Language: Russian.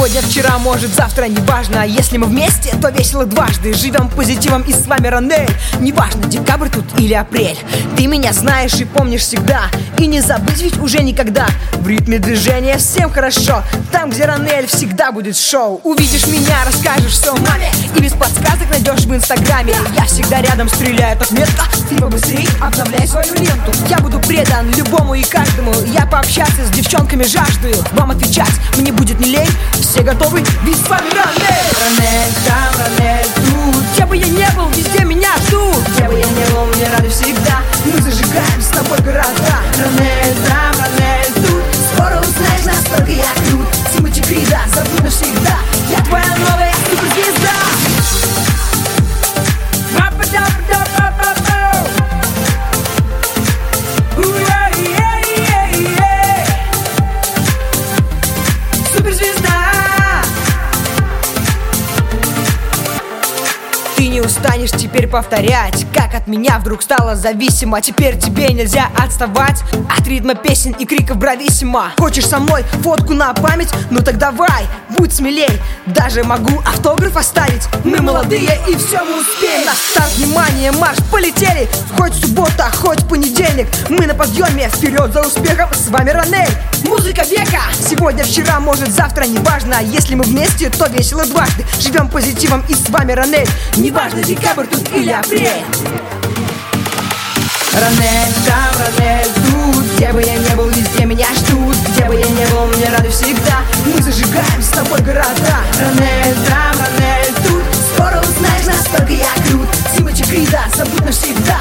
Сегодня, вчера, может, завтра, неважно. Если мы вместе, то весело дважды. Живем позитивом и с вами Ранель. Неважно, декабрь тут или апрель. Ты меня знаешь и помнишь всегда. И не забыть ведь уже никогда. В ритме движения всем хорошо. Там, где Ранель, всегда будет шоу. Увидишь меня, расскажешь все маме. И без подсказок найдешь в инстаграме. Я всегда рядом, стреляю так метко. Ты побыстрей обновляй свою ленту. Я буду предан любому и каждому. Я пообщаться с девчонками жаждаю. Вам отвечать мне будет не лень. Все готовы? Ведь с вами Ранель. Ранель там, Ранель тут. Где бы я не был, везде меня ждут. Где бы я не был, мне рады всегда. Мы зажигаем с тобой города. Ранель там, Ранель тут. Скоро узнаешь, насколько я крут. Тимати Крида, забудь навсегда. Я твоя новая суперзвезда. Ты не устанешь теперь повторять, как от меня вдруг стало зависимо. Теперь тебе нельзя отставать от ритма песен и криков брависсимо. Хочешь со мной фотку на память? Ну так давай, будь смелей. Даже могу автограф оставить. Мы молодые и все мы успеем. На старт, внимание, марш, полетели. Хоть суббота, хоть понедельник. Мы на подъеме, вперед за успехом. С вами Ранель, музыка века. Сегодня, вчера, может, завтра, неважно. Если мы вместе, то весело дважды. Живем позитивом и с вами Ранель. Неважно, декабрь тут или апрель. Ранель там, Ранель тут. Где бы я не был, везде меня ждут. Где бы я не был, мне рады всегда. Мы зажигаем с тобой города. Ранель там, Ранель тут. Скоро узнаешь, насколько я крут. Тимати Крида, забудь навсегда.